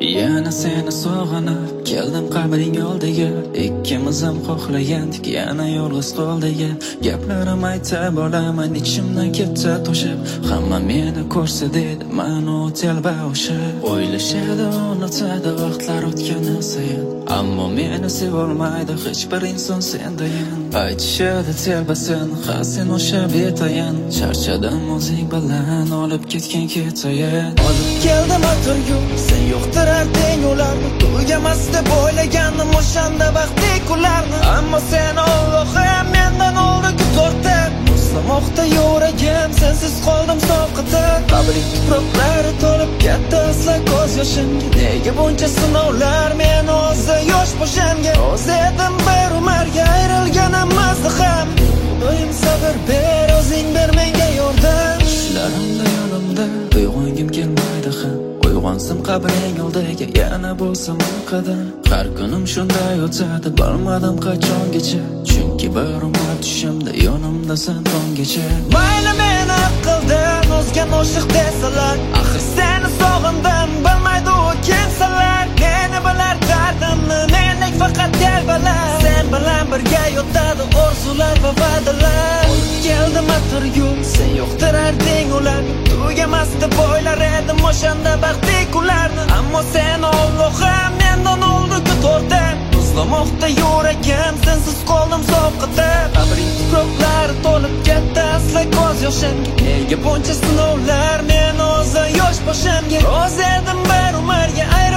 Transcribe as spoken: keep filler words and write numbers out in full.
Yana seni sog'inib keldim qabring oldiga. Ikkimiz ham xohlagandik yana yolg'iz qoldik. Gaplarim aytib olaman ichimdan ketsa to'shib. Hamma meni ko'rsa dedi mani telba o'sha. O'ylashadi unutadi vaqtlar o'tgani sayin. Ammo meni sevolmaydi hech bir inson sendayin. Aytishadi telbasin ha sen o'sha betayin. Charchadim o'zing bilan olib ketgan ketayin. Olib keldim atirgul sen yo'qdir deng ularni tugamas deb o'ylagandim o'shanda baxtli kunlarni. Ammo sen Allohim mendan oldi tortdi. Muzlamoqda yuragim sensiz qoldim soqitib. Qabring tuproqlari to'lib ketdi asla ko'z yoshimga. Nega buncha sinovlar meni o'zi yosh boshimga. O'zi edim bir umarga ayrilganimizdi ham. Doim sabr ber o'zing ber menga yordam. Tushlarimda yonimda uyg'ongim kelmaydi ham. Uyg'onsam qabring oldiga yana bo'lsam qadam. Har kunim shunday o'tadi bilmadim qachongacha. Chunki bir umr tushimda yonimda sen tongacha. Mayli meni aqldan o'zgan oshiq desalar, axir seni sog'indim bilmaydi u kimsalar. Meni bilar dardimni mendek faqat telbalar. Sen bilan birga yotadi orzular va va'dalar. Keldim atirgul sen yo'qtirar deng ularni tugamas deb o'ylar edim o'shanda baxtli kunlarni. Ammo sen Allohim mendan oldi tortdi. Muzlamoqda yuragim sensiz qoldim soqitib. Qabring tuproqlari to'lib ketdi asla ko'z yoshimga. Nega buncha sinovlar meni o'zi yosh boshimga. O'zi edim bir umarga